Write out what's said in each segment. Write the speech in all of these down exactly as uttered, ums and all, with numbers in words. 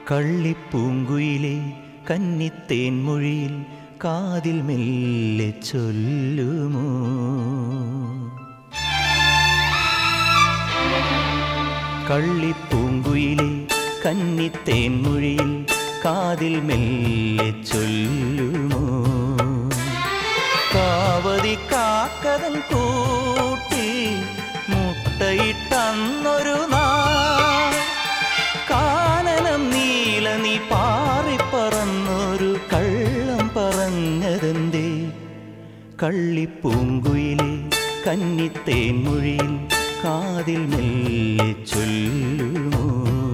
കള്ളിപ്പൂങ്കുയിലെ കന്നിത്തേൻമൊഴിയിൽ കാതിൽ മെല്ലെ ചൊല്ലുമോ? കള്ളിപ്പൂങ്കുയിലെ കന്നിത്തേൻമൊഴിയിൽ കാതിൽ മെല്ലെ ചൊല്ലുമോ? കാവതി കാക്കതൻ കൂട്ടി മുട്ടയിട്ടന്നൊരു നാൾ കാനനം നീല നീ പാറിപ്പറന്നൊരു കള്ളം പറഞ്ഞതെന്തേ? കള്ളിപ്പൂങ്കുയിലെ കന്നിത്തേൻമൊഴിയിൽ കാതിൽ മെല്ലെ ചൊല്ലുമോ?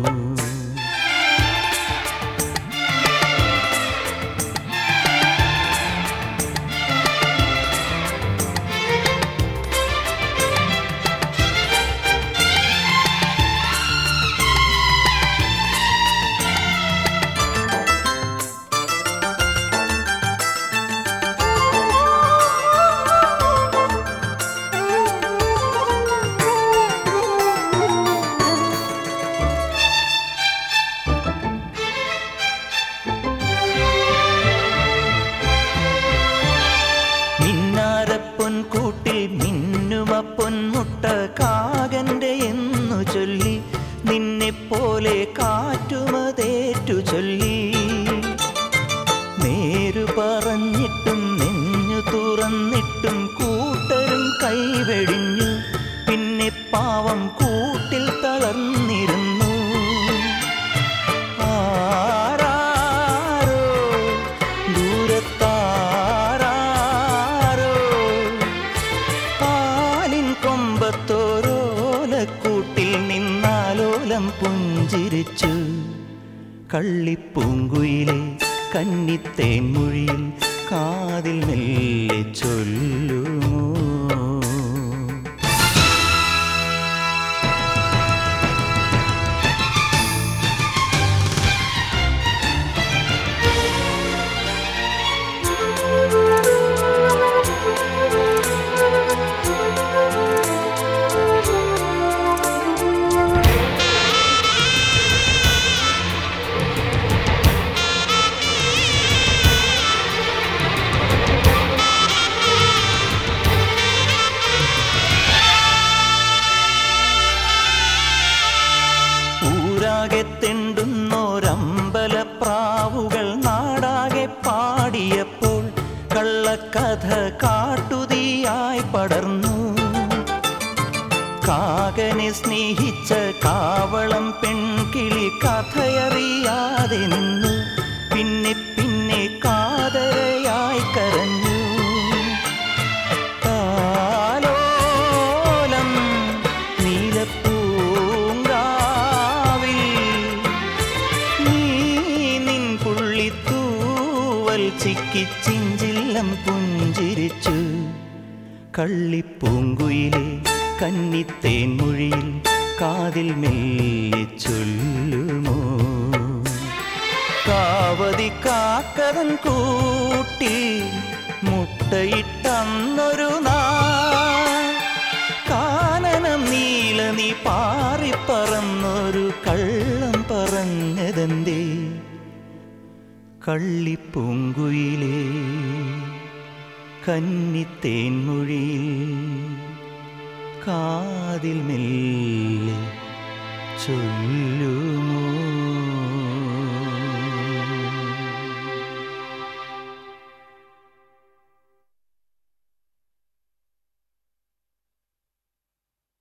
കൂട്ടിൽ മിന്നുമ പൊന്മുട്ട കാകന്റെ എന്നു ചൊല്ലി നിന്നെപ്പോലെ കാറ്റുമതേറ്റു ചൊല്ലി നേരു പറഞ്ഞിട്ടും നെഞ്ഞു തുറന്നിട്ടും കൂട്ടരും കൈവെടിഞ്ഞു. പിന്നെ പാവം കൂട്ടിൽ തളർന്നിരുന്നു. ആരാരോ ദൂരത്താ ോലക്കൂട്ടിൽ നിന്നാലോലം പുഞ്ചിരിച്ചു. കള്ളിപ്പൂങ്കുയിലെ കന്നിത്തേൻമൊഴിയിൽ കാതിൽ മെല്ലെ ചൊല്ലുമോ? ൂരാകെ തെണ്ടുന്നോരമ്പലപ്രാവുകൾ നാടാകെ പാടിയപ്പോൾ കള്ളക്കഥ കാട്ടുതീയായി പടർന്നു. കാകനെ സ്നേഹിച്ച കാവളം പെൺകിളി കഥയറിയാതെ നിന്നു. പിന്നെ പിന്നെ കാതരയായി കരഞ്ഞു. താലോലം നീലപ്പൂ ചിക്കിച്ചിഞ്ചില്ലം പുഞ്ചിരിച്ചു. കള്ളിപ്പൂങ്കുയിലെ കന്നിത്തേൻമൊഴിയിൽ കാതിൽ മെല്ലെ ചൊല്ലുമോ? കാവതി കാക്കതൻ കൂട്ടി മുട്ടയിട്ടന്നൊരു നാൾ കാനനം നീല നീ പാറിപ്പറന്നൊരു കള്ളം പറഞ്ഞതെന്തേ? കള്ളിപ്പൂങ്കുയിലെ കന്നിത്തേൻമൊഴിയിൽ കാതിൽ മെല്ലെ ചൊല്ലുമോ?